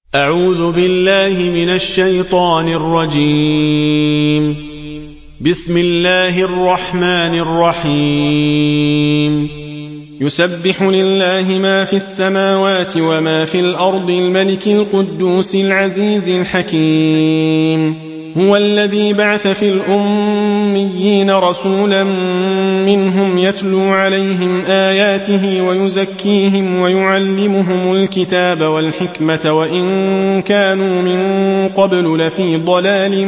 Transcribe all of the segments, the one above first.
أعوذ بالله من الشيطان الرجيم. بسم الله الرحمن الرحيم. يسبح لله ما في السماوات وما في الأرض الملك القدوس العزيز الحكيم. هو الذي بعث في الأميين رسولا منهم يتلو عليهم آياته ويزكيهم ويعلمهم الكتاب والحكمة وإن كانوا من قبل لفي ضلال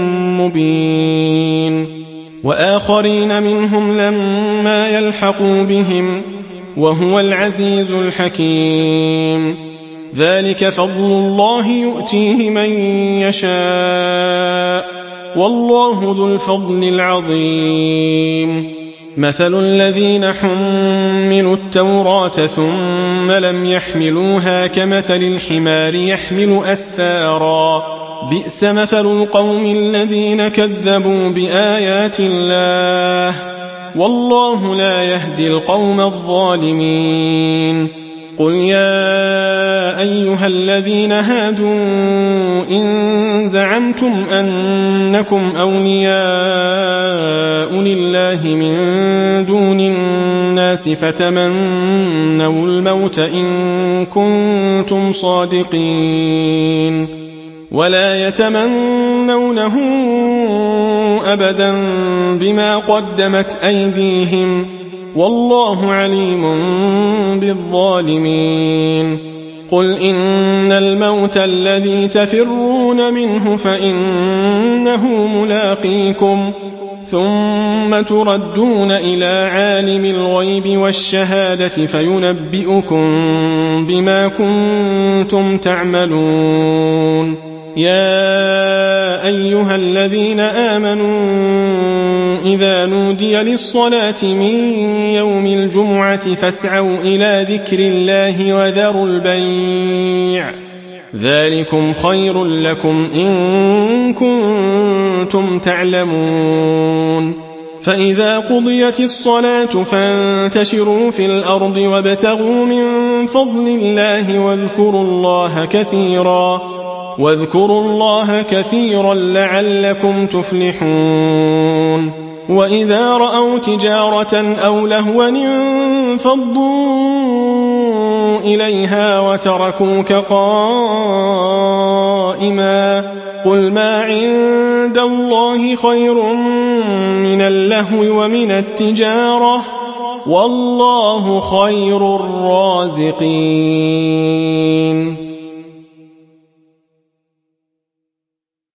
مبين. وآخرين منهم لما يلحقوا بهم وهو العزيز الحكيم. ذلك فضل الله يؤتيه من يشاء والله ذو الفضل العظيم. مثل الذين حملوا التوراة ثم لم يحملوها كمثل الحمار يحمل أسفارا بئس مثل القوم الذين كذبوا بآيات الله والله لا يهدي القوم الظالمين. قل يا أيها الذين هادوا إن زعمتم أنكم أولياء لله من دون الناس فتمنوا الموت إن كنتم صادقين ولا يتمنونه أبدا بما قدمت أيديهم والله عليم بالظالمين. قل إن الموت الذي تفرون منه فإنه ملاقيكم ثم تردون إلى عالم الغيب والشهادة فينبئكم بما كنتم تعملون. يا أيها الذين آمنوا إذا نودي للصلاة من يوم الجمعة فاسعوا إلى ذكر الله وذروا البيع ذلكم خير لكم إن كنتم تعلمون. فإذا قضيت الصلاة فانتشروا في الأرض وابتغوا من فضل الله واذكروا الله كثيرا لعلكم تفلحون. وإذا رأوا تجارة أو لهوا انفضوا إليها وتركوك قائما قل ما عند الله خير من اللهو ومن التجارة والله خير الرازقين.